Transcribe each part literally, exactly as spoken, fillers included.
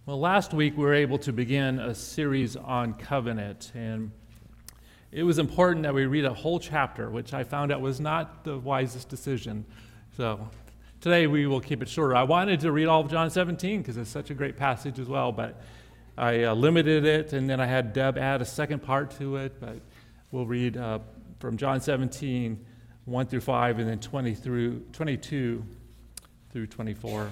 Well, last week we were able to begin a series on covenant, and it was important that we read a whole chapter, which I found out was not the wisest decision. So today we will keep it shorter. I wanted to read all of John seventeen because it's such a great passage as well, but I uh, limited it, and then I had Deb add a second part to it, but we'll read uh, from John seventeen, one through five, and then twenty through twenty-two through twenty-four.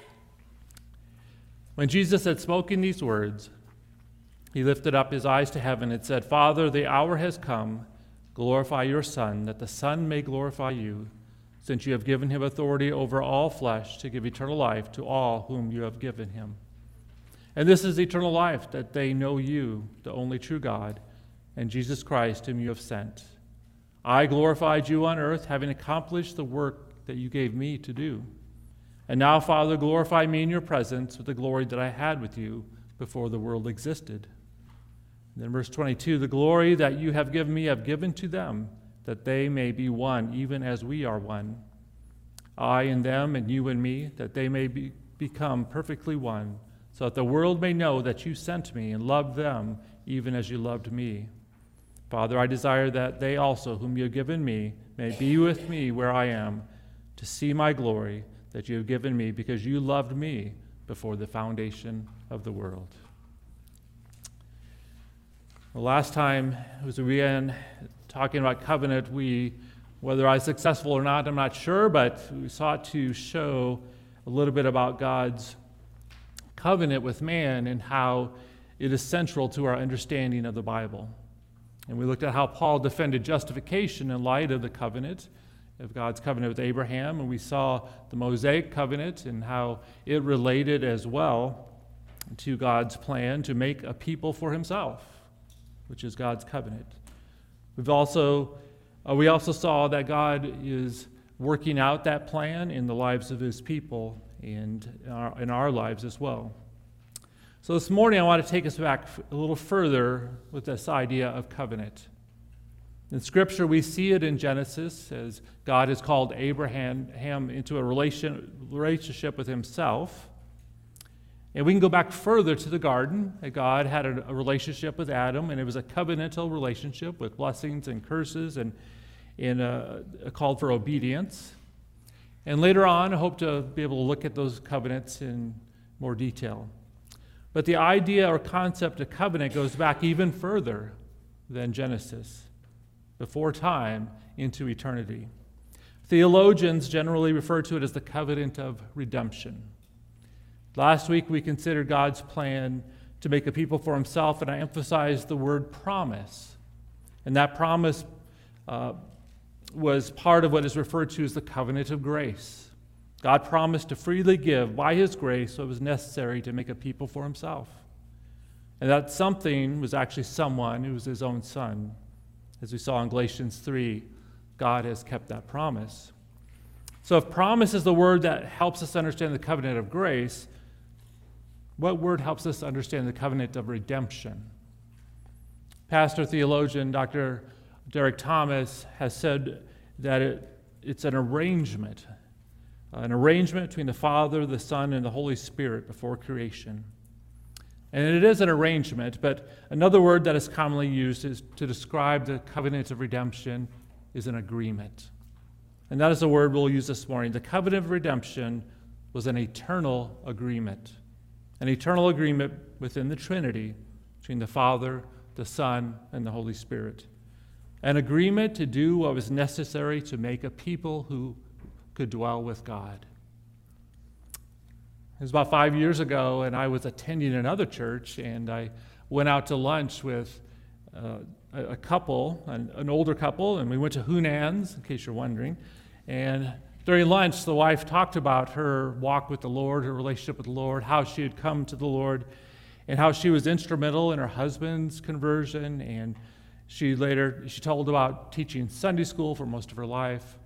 When Jesus had spoken these words, he lifted up his eyes to heaven and said, Father, the hour has come. Glorify your Son, that the Son may glorify you, since you have given him authority over all flesh to give eternal life to all whom you have given him. And this is eternal life, that they know you, the only true God, and Jesus Christ, whom you have sent. I glorified you on earth, having accomplished the work that you gave me to do. And now, Father, glorify me in your presence with the glory that I had with you before the world existed. And then verse twenty-two, the glory that you have given me, I have given to them, that they may be one, even as we are one. I and them, and you and me, that they may be, become perfectly one, so that the world may know that you sent me and loved them, even as you loved me. Father, I desire that they also, whom you have given me, may be with me where I am, to see my glory that you have given me, because you loved me before the foundation of the world. The last time as we began talking about covenant, we, whether I was successful or not, I'm not sure, but we sought to show a little bit about God's covenant with man and how it is central to our understanding of the Bible. And we looked at how Paul defended justification in light of the covenant, of God's covenant with Abraham, and we saw the Mosaic covenant and how it related as well to God's plan to make a people for himself, which is God's covenant. We've also, uh, we also saw that God is working out that plan in the lives of his people and in our, in our lives as well. So this morning I want to take us back a little further with this idea of covenant. In Scripture, we see it in Genesis as God has called Abraham into a relation, relationship with himself. And we can go back further to the garden. God had a, a relationship with Adam, and it was a covenantal relationship with blessings and curses and, and a, a call for obedience. And later on, I hope to be able to look at those covenants in more detail. But the idea or concept of covenant goes back even further than Genesis, before time into eternity. Theologians generally refer to it as the covenant of redemption. Last week we considered God's plan to make a people for himself, and I emphasized the word promise. And that promise uh, was part of what is referred to as the covenant of grace. God promised to freely give by his grace what was necessary to make a people for himself. And that something was actually someone who was his own son. As we saw in Galatians three, God has kept that promise. So if promise is the word that helps us understand the covenant of grace, what word helps us understand the covenant of redemption? Pastor theologian Doctor Derek Thomas has said that it, it's an arrangement, an arrangement between the Father, the Son, and the Holy Spirit before creation. And it is an arrangement, but another word that is commonly used is to describe the covenant of redemption is an agreement. And that is the word we'll use this morning. The covenant of redemption was an eternal agreement, an eternal agreement within the Trinity between the Father, the Son, and the Holy Spirit. An agreement to do what was necessary to make a people who could dwell with God. It was about five years ago, and I was attending another church, and I went out to lunch with uh, a, a couple, an, an older couple, and we went to Hunan's, in case you're wondering. And during lunch, the wife talked about her walk with the Lord, her relationship with the Lord, how she had come to the Lord, and how she was instrumental in her husband's conversion. And she later, she told about teaching Sunday school for most of her life.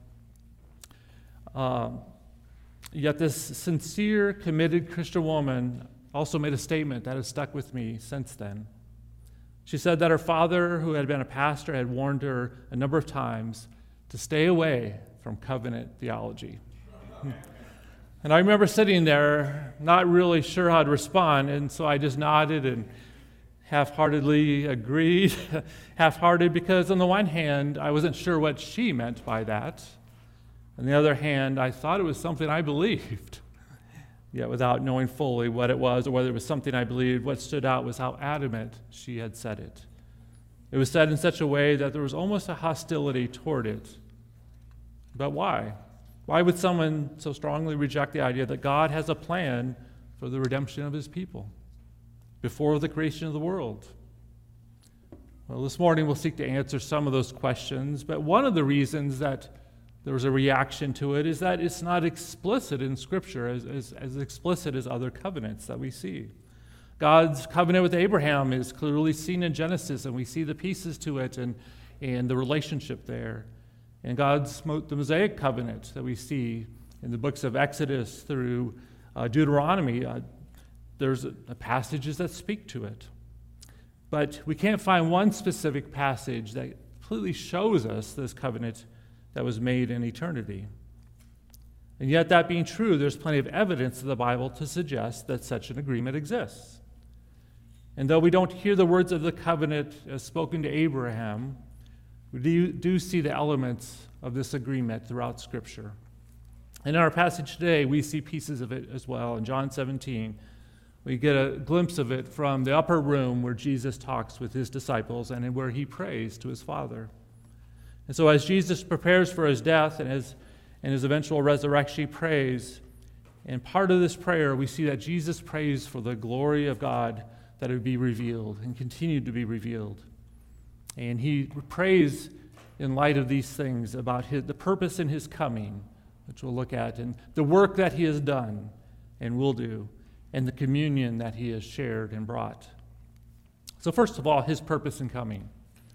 Um, Yet this sincere, committed Christian woman also made a statement that has stuck with me since then. She said that her father, who had been a pastor, had warned her a number of times to stay away from covenant theology. And I remember sitting there, not really sure how to respond, and so I just nodded and half-heartedly agreed, half-hearted, because on the one hand, I wasn't sure what she meant by that. On the other hand, I thought it was something I believed, yet without knowing fully what it was or whether it was something I believed. What stood out was how adamant she had said it. It was said in such a way that there was almost a hostility toward it. But why? Why would someone so strongly reject the idea that God has a plan for the redemption of his people before the creation of the world? Well, this morning we'll seek to answer some of those questions, but one of the reasons that there was a reaction to it is that it's not explicit in Scripture, as, as, as explicit as other covenants that we see. God's covenant with Abraham is clearly seen in Genesis, and we see the pieces to it and, and the relationship there. And God's the Mosaic covenant that we see in the books of Exodus through uh, Deuteronomy, uh, there's a, a passages that speak to it. But we can't find one specific passage that completely shows us this covenant that was made in eternity. And yet, that being true, there's plenty of evidence in the Bible to suggest that such an agreement exists. And though we don't hear the words of the covenant as spoken to Abraham, we do, do see the elements of this agreement throughout Scripture. And in our passage today, we see pieces of it as well. In John seventeen, we get a glimpse of it from the upper room where Jesus talks with his disciples and where he prays to his Father. And so as Jesus prepares for his death and his, and his eventual resurrection, he prays. And part of this prayer, we see that Jesus prays for the glory of God that it would be revealed and continue to be revealed. And he prays in light of these things about his, the purpose in his coming, which we'll look at, and the work that he has done and will do, and the communion that he has shared and brought. So first of all, his purpose in coming.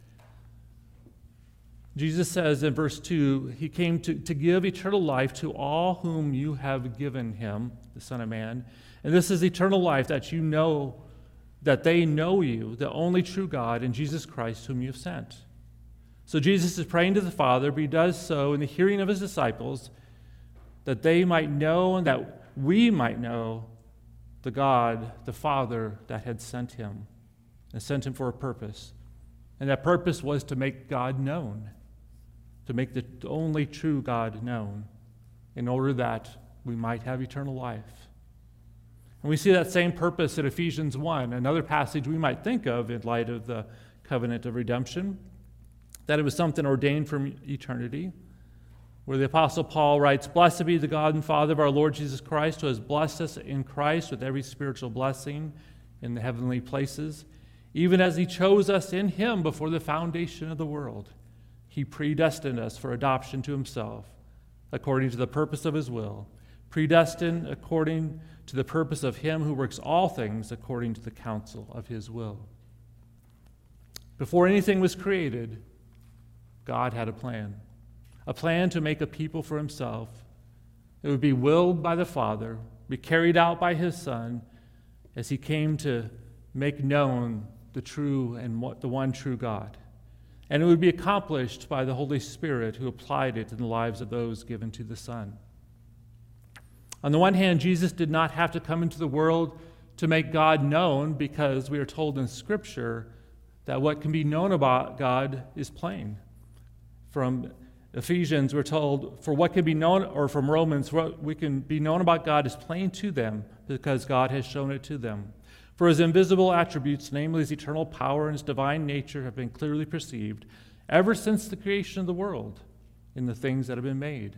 Jesus says in verse two, he came to, to give eternal life to all whom you have given him, the Son of Man. And this is eternal life, that you know, that they know you, the only true God, and Jesus Christ whom you have sent. So Jesus is praying to the Father, but he does so in the hearing of his disciples, that they might know and that we might know the God, the Father that had sent him, and sent him for a purpose. And that purpose was to make God known, to make the only true God known, in order that we might have eternal life. And we see that same purpose in Ephesians one, another passage we might think of in light of the covenant of redemption, that it was something ordained from eternity, where the Apostle Paul writes, "Blessed be the God and Father of our Lord Jesus Christ, who has blessed us in Christ with every spiritual blessing in the heavenly places, even as he chose us in him before the foundation of the world. He predestined us for adoption to himself, according to the purpose of his will, predestined according to the purpose of him who works all things according to the counsel of his will." Before anything was created, God had a plan, a plan to make a people for himself. It would be willed by the Father, be carried out by his Son, as he came to make known the true and the one true God. And it would be accomplished by the Holy Spirit, who applied it in the lives of those given to the Son. On the one hand, Jesus did not have to come into the world to make God known, because we are told in Scripture that what can be known about God is plain. From Ephesians, we're told, for what can be known, or from Romans, what we can be known about God is plain to them, because God has shown it to them. For his invisible attributes, namely his eternal power and his divine nature, have been clearly perceived ever since the creation of the world in the things that have been made.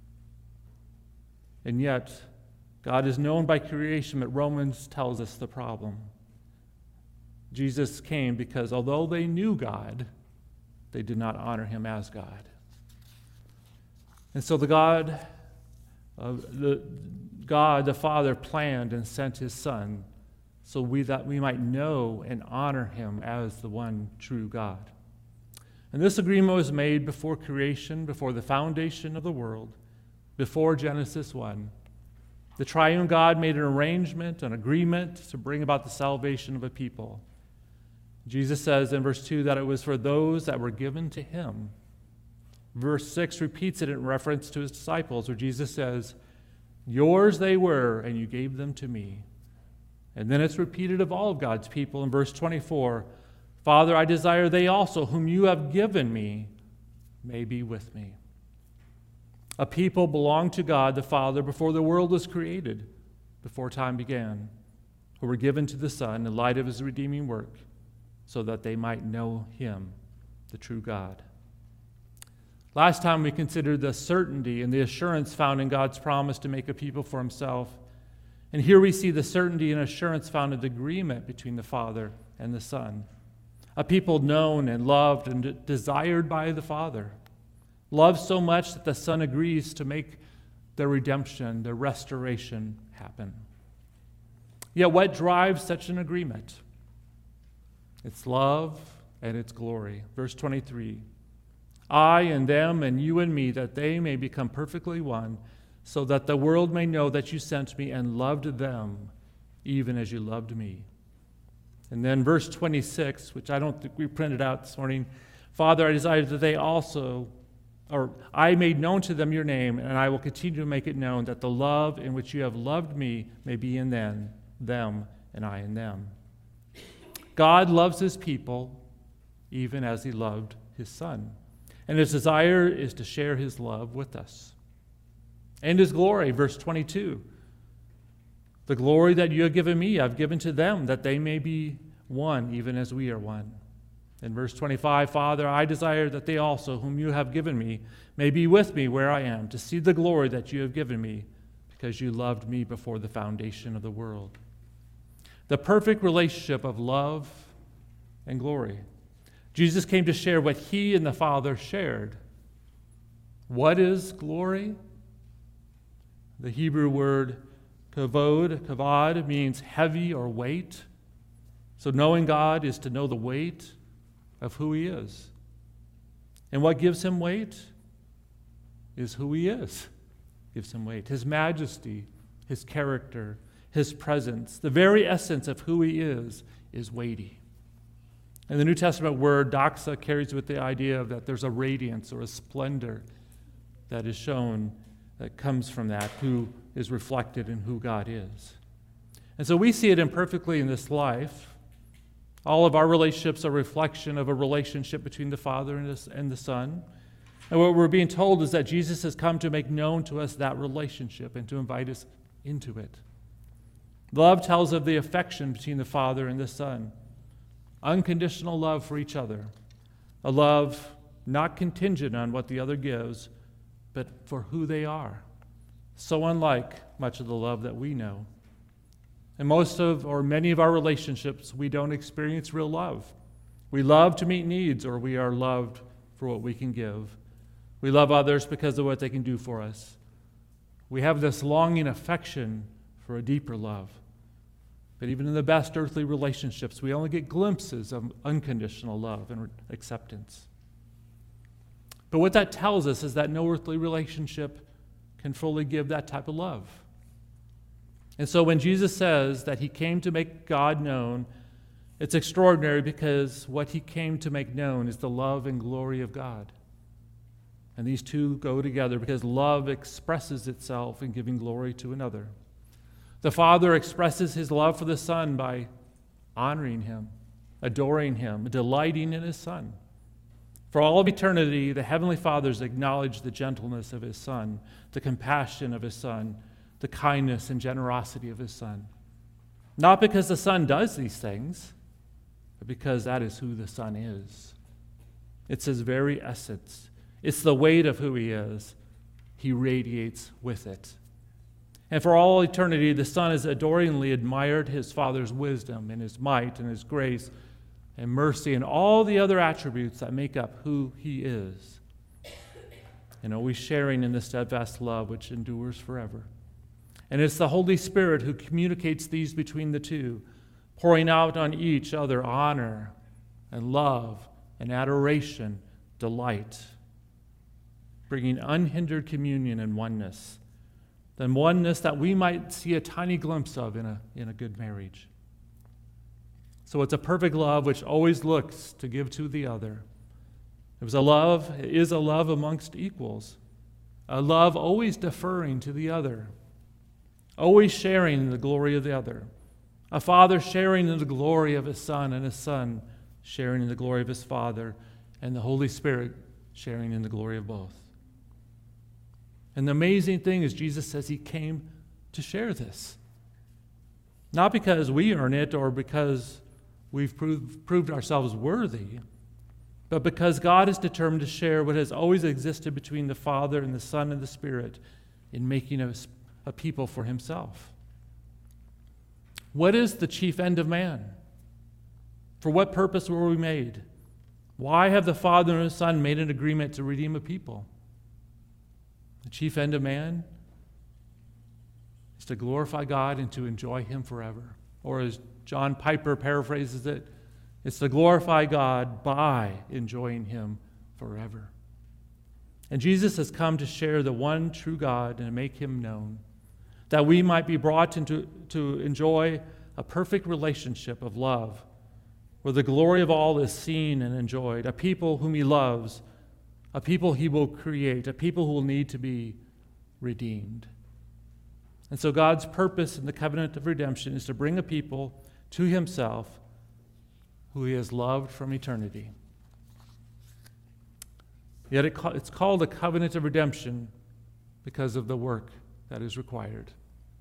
And yet, God is known by creation, but Romans tells us the problem. Jesus came because although they knew God, they did not honor him as God. And so the God, uh, the God, the Father, planned and sent his Son so we that we might know and honor him as the one true God. And this agreement was made before creation, before the foundation of the world, before Genesis one. The triune God made an arrangement, an agreement to bring about the salvation of a people. Jesus says in verse two that it was for those that were given to him. Verse six repeats it in reference to his disciples, where Jesus says, Yours they were, and you gave them to me. And then it's repeated of all of God's people in verse twenty-four. Father, I desire they also, whom you have given me, may be with me. A people belonged to God the Father before the world was created, before time began, who were given to the Son in light of his redeeming work, so that they might know him, the true God. Last time we considered the certainty and the assurance found in God's promise to make a people for himself. And here we see the certainty and assurance found in the agreement between the Father and the Son. A people known and loved and desired by the Father. Loved so much that the Son agrees to make their redemption, their restoration happen. Yet what drives such an agreement? It's love and it's glory. Verse twenty-three. I and them and you and me, that they may become perfectly one, so that the world may know that you sent me and loved them, even as you loved me. And then verse twenty-six, which I don't think we printed out this morning. Father, I desire that they also, or I made known to them your name, and I will continue to make it known, that the love in which you have loved me may be in them, them and I in them. God loves his people, even as he loved his Son. And his desire is to share his love with us. And his glory, verse twenty-two. The glory that you have given me, I've given to them, that they may be one, even as we are one. In verse twenty-five, Father, I desire that they also, whom you have given me, may be with me where I am, to see the glory that you have given me, because you loved me before the foundation of the world. The perfect relationship of love and glory. Jesus came to share what he and the Father shared. What is glory? The Hebrew word kavod, kavod, means heavy or weight. So knowing God is to know the weight of who he is. And what gives him weight is who he is. Gives him weight. His majesty, his character, his presence, the very essence of who he is, is weighty. And the New Testament word doxa carries with the idea of that there's a radiance or a splendor that is shown, that comes from that, who is reflected in who God is. And so we see it imperfectly in this life. All of our relationships are a reflection of a relationship between the Father and the Son. And what we're being told is that Jesus has come to make known to us that relationship and to invite us into it. Love tells of the affection between the Father and the Son. Unconditional love for each other. A love not contingent on what the other gives, but for who they are. So unlike much of the love that we know. In most of, or many of our relationships, we don't experience real love. We love to meet needs, or we are loved for what we can give. We love others because of what they can do for us. We have this longing affection for a deeper love. But even in the best earthly relationships, we only get glimpses of unconditional love and acceptance. But what that tells us is that no earthly relationship can fully give that type of love. And so when Jesus says that he came to make God known, it's extraordinary because what he came to make known is the love and glory of God. And these two go together because love expresses itself in giving glory to another. The Father expresses his love for the Son by honoring him, adoring him, delighting in his Son. For all of eternity, the Heavenly Fathers acknowledge the gentleness of his Son, the compassion of his Son, the kindness and generosity of his Son. Not because the Son does these things, but because that is who the Son is. It's his very essence. It's the weight of who he is. He radiates with it. And for all eternity, the Son has adoringly admired his Father's wisdom and his might and his grace and mercy and all the other attributes that make up who he is. And always sharing in the steadfast love which endures forever. And it's the Holy Spirit who communicates these between the two, pouring out on each other honor and love and adoration, delight, bringing unhindered communion and oneness. Than oneness that we might see a tiny glimpse of in a, in a good marriage. So it's a perfect love which always looks to give to the other. It was a love, it is a love amongst equals. A love always deferring to the other. always sharing in the glory of the other. A father sharing in the glory of his son, and a son sharing in the glory of his Father, and the Holy Spirit sharing in the glory of both. And the amazing thing is Jesus says he came to share this. Not because we earn it or because we've proved, proved ourselves worthy, but because God is determined to share what has always existed between the Father and the Son and the Spirit in making a, a people for himself. What is the chief end of man? For what purpose were we made? Why have the Father and the Son made an agreement to redeem a people? The chief end of man is to glorify God and to enjoy him forever. Or as John Piper paraphrases it, it's to glorify God by enjoying him forever. And Jesus has come to share the one true God and to make him known, that we might be brought into to enjoy a perfect relationship of love, where the glory of all is seen and enjoyed, a people whom he loves, a people he will create, a people who will need to be redeemed. And so God's purpose in the covenant of redemption is to bring a people to himself who he has loved from eternity. Yet it, it's called a covenant of redemption because of the work that is required.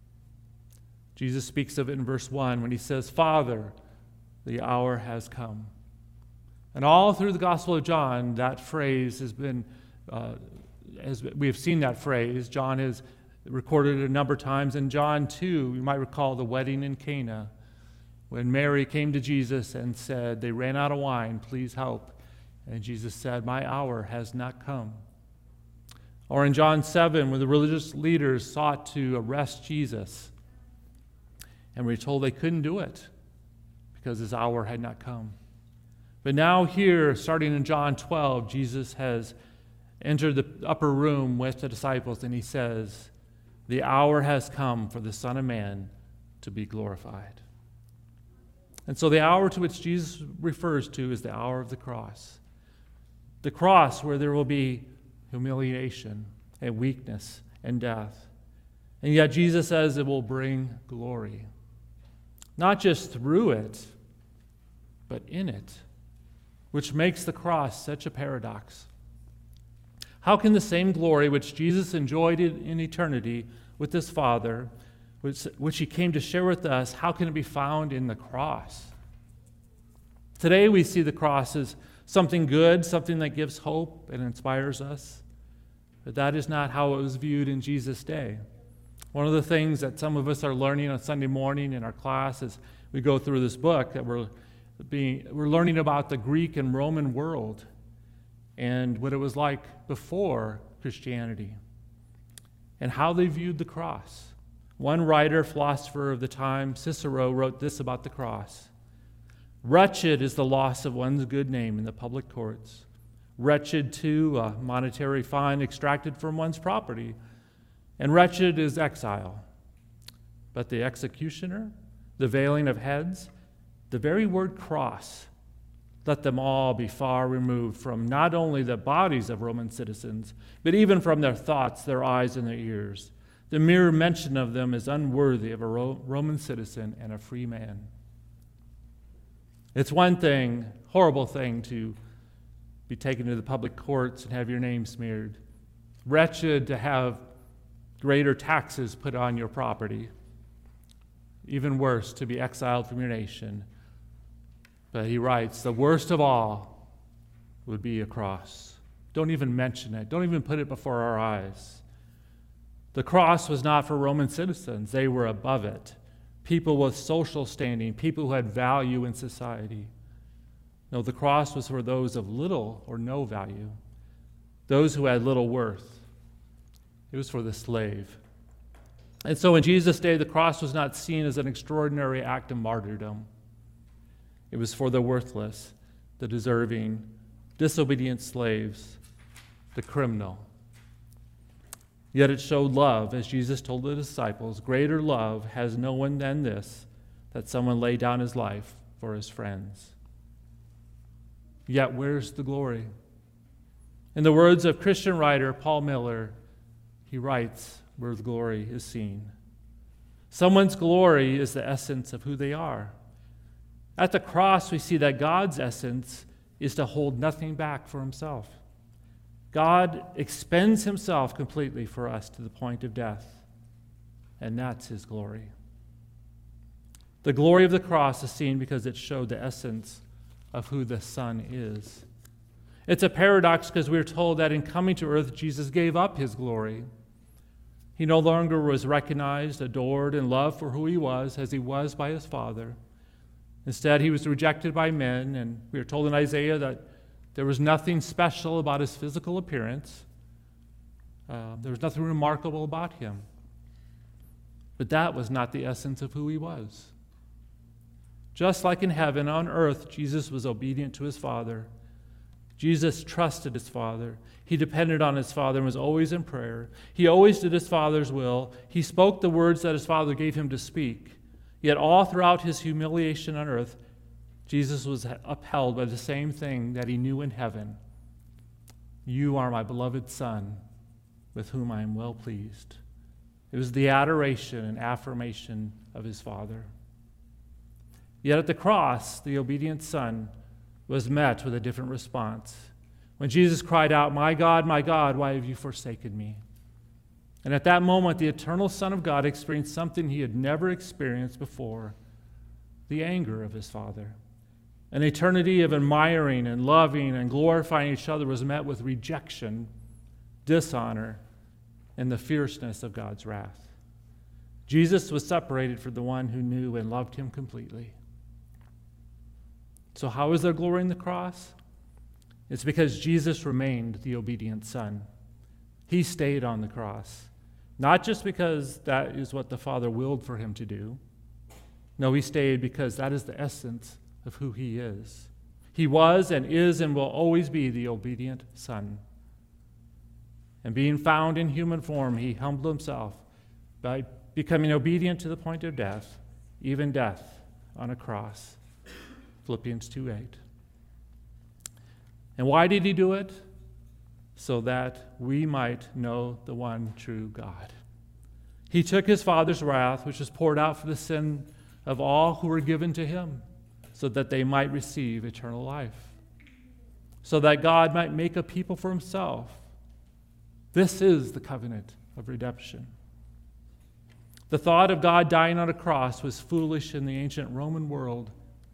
Jesus speaks of it in verse one when he says, Father, the hour has come. And all through the Gospel of John, that phrase has been, uh, as we have seen that phrase, John has recorded it a number of times. In John two, you might recall the wedding in Cana, when Mary came to Jesus and said, they ran out of wine, please help. And Jesus said, my hour has not come. Or in John seven, when the religious leaders sought to arrest Jesus, and we were told they couldn't do it because his hour had not come. But now here, starting in John twelve, Jesus has entered the upper room with the disciples, and he says, the hour has come for the Son of Man to be glorified. And so the hour to which Jesus refers to is the hour of the cross. The cross where there will be humiliation and weakness and death. And yet Jesus says it will bring glory. Not just through it, but in it, which makes the cross such a paradox. How can the same glory which Jesus enjoyed in eternity with his Father, which, which he came to share with us, how can it be found in the cross? Today we see the cross as something good, something that gives hope and inspires us. But that is not how it was viewed in Jesus' day. One of the things that some of us are learning on Sunday morning in our class as we go through this book, that we're being, we're learning about the Greek and Roman world and what it was like before Christianity and how they viewed the cross. One writer, philosopher of the time, Cicero, wrote this about the cross. Wretched is the loss of one's good name in the public courts. Wretched, too, a monetary fine extracted from one's property. And wretched is exile. But the executioner, the veiling of heads, the very word cross, let them all be far removed from not only the bodies of Roman citizens, but even from their thoughts, their eyes, and their ears. The mere mention of them is unworthy of a Roman citizen and a free man. It's one thing, horrible thing, to be taken to the public courts and have your name smeared. Wretched to have greater taxes put on your property. Even worse, to be exiled from your nation. But he writes, the worst of all would be a cross. Don't even mention it. Don't even put it before our eyes. The cross was not for Roman citizens. They were above it. People with social standing, people who had value in society. No, the cross was for those of little or no value, those who had little worth. It was for the slave. And so in Jesus' day, the cross was not seen as an extraordinary act of martyrdom. It was for the worthless, the deserving, disobedient slaves, the criminal. Yet it showed love, as Jesus told the disciples, greater love has no one than this, that someone lay down his life for his friends. Yet where's the glory? In the words of Christian writer Paul Miller, he writes where the glory is seen. Someone's glory is the essence of who they are. At the cross, we see that God's essence is to hold nothing back for himself. God expends himself completely for us to the point of death, and that's his glory. The glory of the cross is seen because it showed the essence of who the Son is. It's a paradox because we're told that in coming to earth, Jesus gave up his glory. He no longer was recognized, adored, and loved for who he was as he was by his Father. Instead, he was rejected by men, and we are told in Isaiah that there was nothing special about his physical appearance. Uh, there was nothing remarkable about him. But that was not the essence of who he was. Just like in heaven, on earth, Jesus was obedient to his Father. Jesus trusted his Father. He depended on his Father and was always in prayer. He always did his Father's will. He spoke the words that his Father gave him to speak. Yet all throughout his humiliation on earth, Jesus was upheld by the same thing that he knew in heaven. You are my beloved Son, with whom I am well pleased. It was the adoration and affirmation of his Father. Yet at the cross, the obedient Son was met with a different response. When Jesus cried out, "My God, my God, why have you forsaken me?" And at that moment, the eternal Son of God experienced something he had never experienced before, the anger of his Father. An eternity of admiring and loving and glorifying each other was met with rejection, dishonor, and the fierceness of God's wrath. Jesus was separated from the one who knew and loved him completely. So how is there glory in the cross? It's because Jesus remained the obedient Son. He stayed on the cross, not just because that is what the Father willed for him to do. No, he stayed because that is the essence of who he is. He was and is and will always be the obedient Son. And being found in human form, he humbled himself by becoming obedient to the point of death, even death on a cross. Philippians two eight. And why did he do it? So that we might know the one true God. He took his Father's wrath, which was poured out for the sin of all who were given to him, so that they might receive eternal life, so that God might make a people for himself. This is the covenant of redemption. The thought of God dying on a cross was foolish in the ancient Roman world.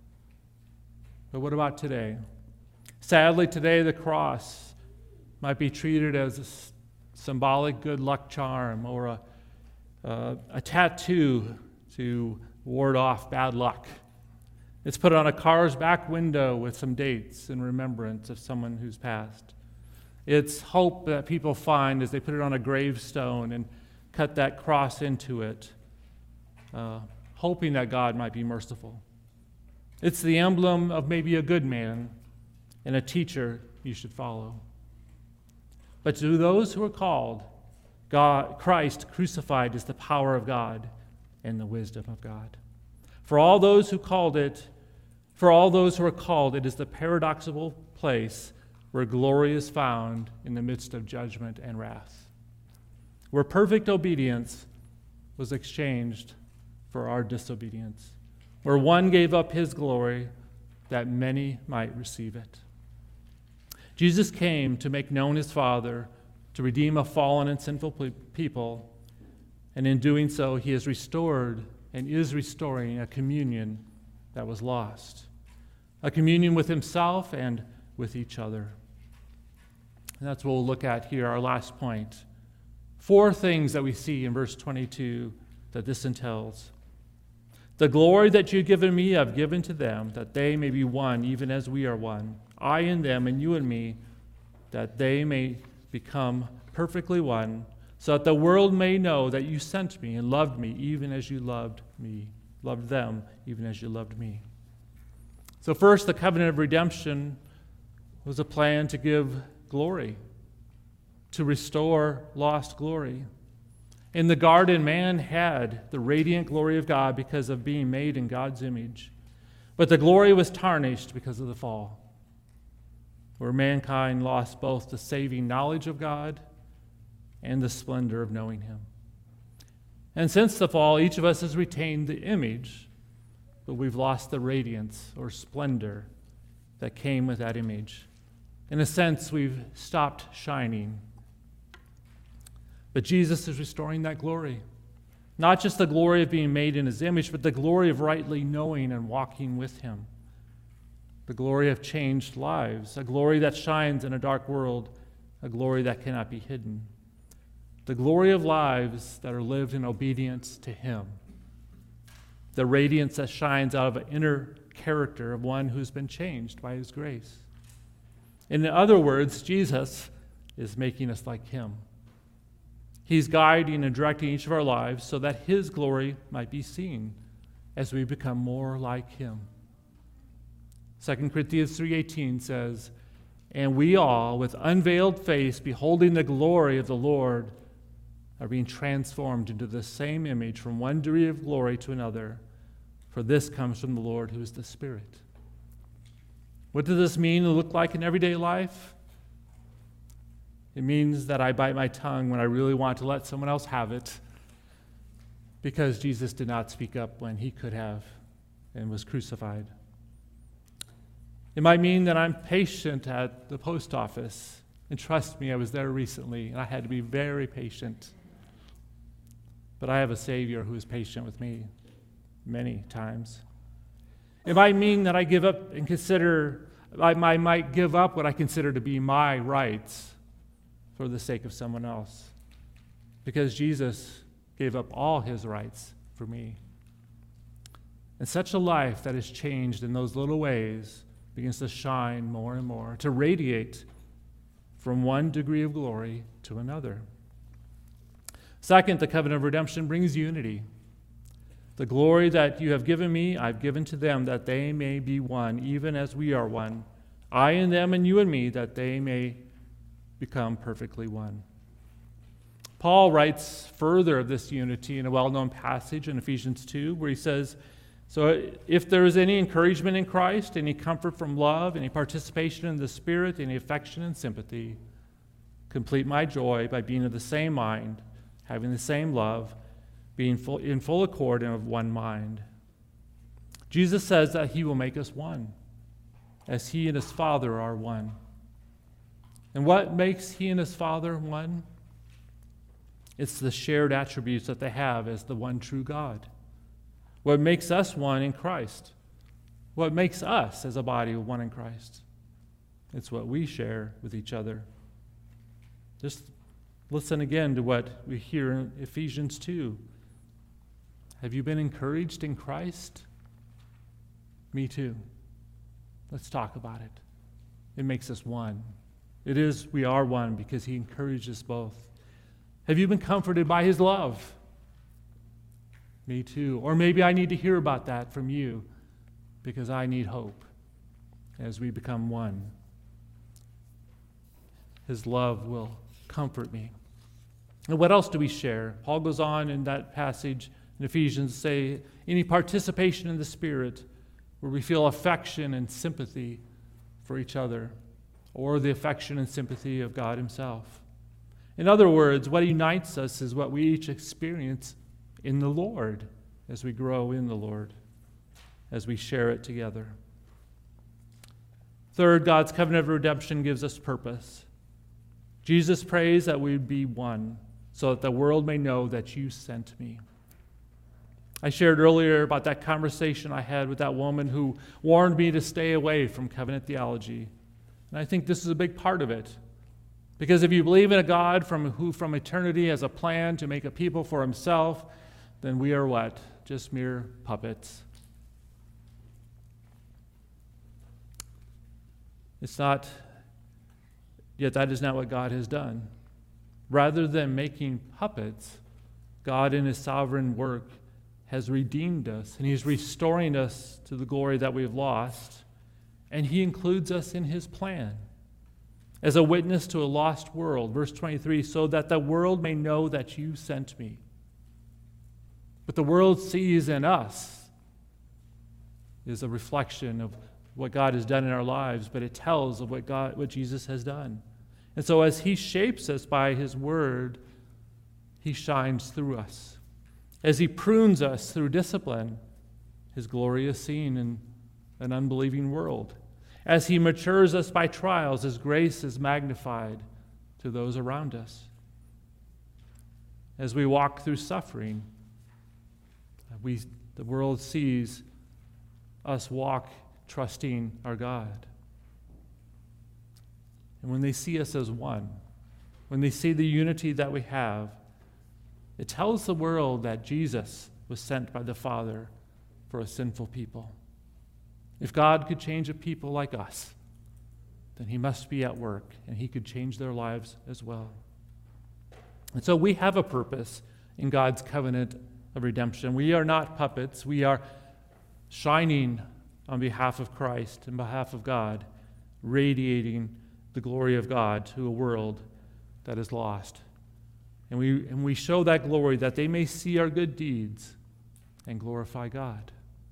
But what about today? Sadly, today the cross might be treated as a symbolic good luck charm or a, uh, a tattoo to ward off bad luck. It's put on a car's back window with some dates in remembrance of someone who's passed. It's hope that people find as they put it on a gravestone and cut that cross into it, uh, hoping that God might be merciful. It's the emblem of maybe a good man and a teacher you should follow. But to those who are called, God, Christ crucified is the power of God and the wisdom of God. For all those who called it, for all those who are called, it is the paradoxical place where glory is found in the midst of judgment and wrath, where perfect obedience was exchanged for our disobedience, where one gave up his glory that many might receive it. Jesus came to make known his Father, to redeem a fallen and sinful people, and in doing so, he has restored and is restoring a communion that was lost, a communion with himself and with each other. And that's what we'll look at here, our last point. Four things that we see in verse twenty-two that this entails. The glory that you've given me, I've given to them, that they may be one, even as we are one. I in them, and you in me, that they may become perfectly one, so that the world may know that you sent me and loved me, even as you loved me, loved them, even as you loved me. So first, the covenant of redemption was a plan to give glory, to restore lost glory. In the garden, man had the radiant glory of God because of being made in God's image. But the glory was tarnished because of the fall, where mankind lost both the saving knowledge of God and the splendor of knowing him. And since the fall, each of us has retained the image, but we've lost the radiance or splendor that came with that image. In a sense, we've stopped shining. But Jesus is restoring that glory. Not just the glory of being made in his image, but the glory of rightly knowing and walking with him. The glory of changed lives, a glory that shines in a dark world, a glory that cannot be hidden. The glory of lives that are lived in obedience to him. The radiance that shines out of an inner character of one who's been changed by his grace. In other words, Jesus is making us like him. He's guiding and directing each of our lives so that his glory might be seen as we become more like him. Second Corinthians three eighteen says, "And we all, with unveiled face, beholding the glory of the Lord, are being transformed into the same image from one degree of glory to another, for this comes from the Lord who is the Spirit." What does this mean and look like in everyday life? It means that I bite my tongue when I really want to let someone else have it, because Jesus did not speak up when he could have and was crucified. It might mean that I'm patient at the post office. And trust me, I was there recently, and I had to be very patient. But I have a Savior who is patient with me many times. It might mean that I give up and consider, I might give up what I consider to be my rights for the sake of someone else. Because Jesus gave up all his rights for me. And such a life that is changed in those little ways begins to shine more and more, to radiate from one degree of glory to another. Second, the covenant of redemption brings unity. The glory that you have given me, I've given to them, that they may be one, even as we are one. I and them and you and me, that they may become perfectly one. Paul writes further of this unity in a well-known passage in Ephesians two, where he says, "So if there is any encouragement in Christ, any comfort from love, any participation in the Spirit, any affection and sympathy, complete my joy by being of the same mind, having the same love, being full, in full accord and of one mind." Jesus says that he will make us one, as he and his Father are one. And what makes he and his Father one? It's the shared attributes that they have as the one true God. What makes us one in Christ? What makes us as a body one in Christ? It's what we share with each other. Just listen again to what we hear in Ephesians two. Have you been encouraged in Christ? Me too. Let's talk about it. It makes us one. It is, we are one because he encourages both. Have you been comforted by his love? Me too. Or maybe I need to hear about that from you because I need hope as we become one. His love will comfort me. And what else do we share? Paul goes on in that passage in Ephesians to say, any participation in the Spirit where we feel affection and sympathy for each other, or the affection and sympathy of God himself. In other words, what unites us is what we each experience in the Lord as we grow in the Lord, as we share it together. Third, God's covenant of redemption gives us purpose. Jesus prays that we be one, so that the world may know that you sent me. I shared earlier about that conversation I had with that woman who warned me to stay away from covenant theology. And I think this is a big part of it. Because if you believe in a God from who from eternity has a plan to make a people for himself, then we are what? Just mere puppets. It's not, yet that is not what God has done. Rather than making puppets, God in his sovereign work has redeemed us, and he's restoring us to the glory that we've lost, and he includes us in his plan as a witness to a lost world. Verse twenty-three, so that the world may know that you sent me. What the world sees in us is a reflection of what God has done in our lives, but it tells of what God, what Jesus has done. And so as he shapes us by his word, he shines through us. As he prunes us through discipline, his glory is seen in an unbelieving world. As he matures us by trials, his grace is magnified to those around us. As we walk through suffering, we, the world sees us walk trusting our God. And when they see us as one, when they see the unity that we have, it tells the world that Jesus was sent by the Father for a sinful people. If God could change a people like us, then he must be at work, and he could change their lives as well. And so we have a purpose in God's covenant of redemption. We are not puppets. We are shining on behalf of Christ, on behalf of God, radiating the glory of God to a world that is lost. And we, and we show that glory that they may see our good deeds and glorify God.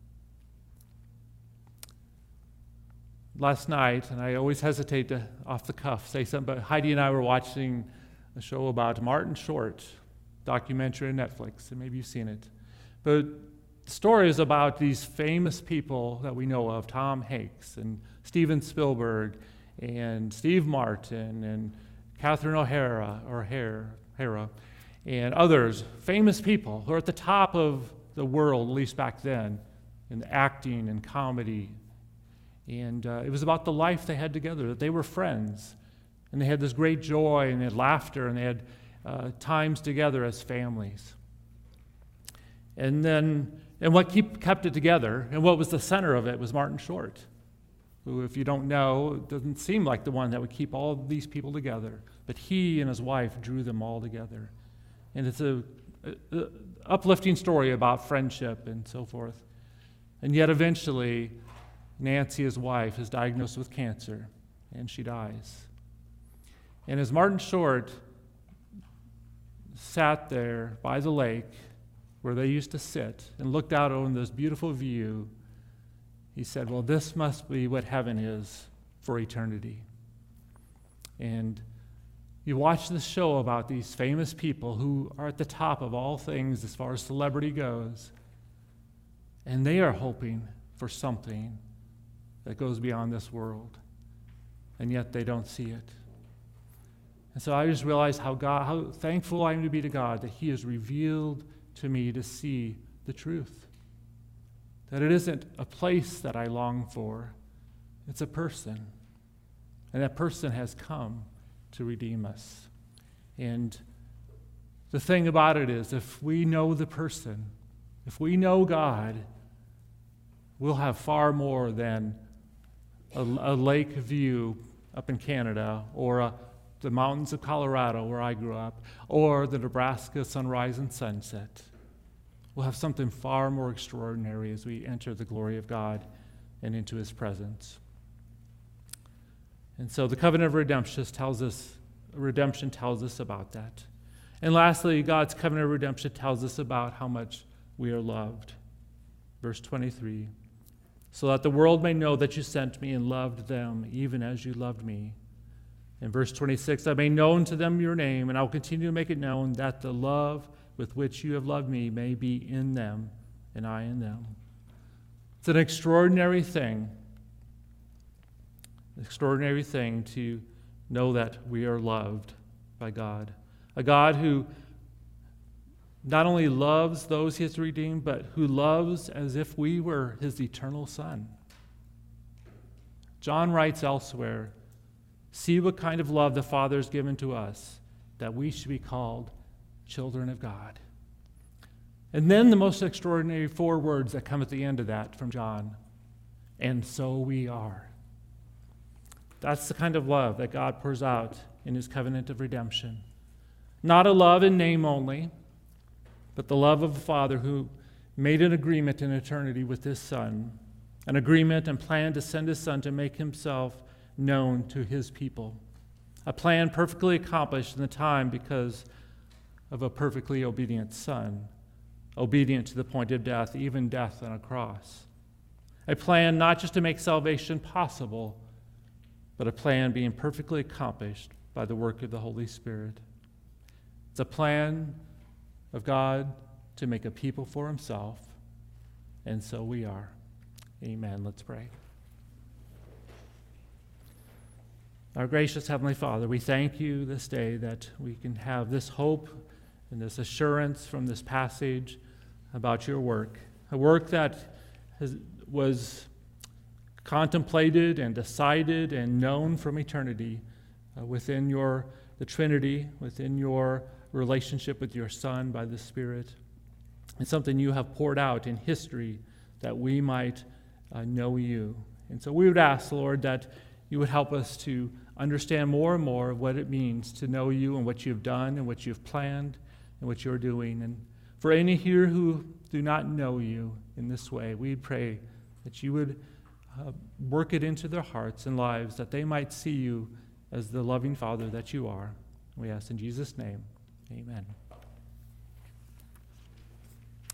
Last night, and I always hesitate to, off the cuff, say something, but Heidi and I were watching a show about Martin Short, documentary on Netflix, and maybe you've seen it. But the story is about these famous people that we know of, Tom Hanks and Steven Spielberg and Steve Martin and Catherine O'Hara, or Hera, and others, famous people who are at the top of the world, at least back then, in acting and comedy. And uh, it was about the life they had together, that they were friends, and they had this great joy, and they had laughter, and they had uh, times together as families. And then, and what keep, kept it together, and what was the center of it, was Martin Short, who, if you don't know, doesn't seem like the one that would keep all of these people together. But he and his wife drew them all together. And it's a, a, a uplifting story about friendship and so forth. And yet eventually, Nancy, his wife, is diagnosed with cancer, and she dies. And as Martin Short sat there by the lake where they used to sit and looked out on this beautiful view, he said, well, this must be what heaven is for eternity. And you watch this show about these famous people who are at the top of all things as far as celebrity goes, and they are hoping for something that goes beyond this world, and yet they don't see it. And so I just realized how God, how thankful I am to be to God that he has revealed to me to see the truth. That it isn't a place that I long for, it's a person. And that person has come to redeem us. And the thing about it is, if we know the person, if we know God, we'll have far more than a, a lake view up in Canada, or a, the mountains of Colorado where I grew up, or the Nebraska sunrise and sunset. We'll have something far more extraordinary as we enter the glory of God and into his presence. And so the covenant of redemption tells us, redemption tells us about that. And lastly, God's covenant of redemption tells us about how much we are loved. Verse twenty-three, so that the world may know that you sent me and loved them even as you loved me. In verse twenty-six, I made known to them your name, and I will continue to make it known, that the love with which you have loved me may be in them and I in them. It's an extraordinary thing, an extraordinary thing to know that we are loved by God. A God who not only loves those he has redeemed, but who loves as if we were his eternal son. John writes elsewhere, see what kind of love the Father has given to us, that we should be called children of God. And then the most extraordinary four words that come at the end of that from John, and so we are. That's the kind of love that God pours out in his covenant of redemption. Not a love in name only, but the love of a Father who made an agreement in eternity with his Son, an agreement and plan to send his Son to make himself known to his people, a plan perfectly accomplished in the time because of a perfectly obedient Son, obedient to the point of death, even death on a cross. A plan not just to make salvation possible, but a plan being perfectly accomplished by the work of the Holy Spirit. It's a plan of God to make a people for himself, and so we are. Amen. Let's pray. Our gracious Heavenly Father, we thank you this day that we can have this hope and this assurance from this passage about your work, a work that has, was contemplated and decided and known from eternity uh, within your the Trinity, within your relationship with your Son by the Spirit. It's something you have poured out in history that we might uh, know you. And so we would ask, Lord, that you would help us to understand more and more of what it means to know you and what you've done and what you've planned and what you're doing. And for any here who do not know you in this way, we pray that you would uh, work it into their hearts and lives, that they might see you as the loving Father that you are. We ask in Jesus' name, amen.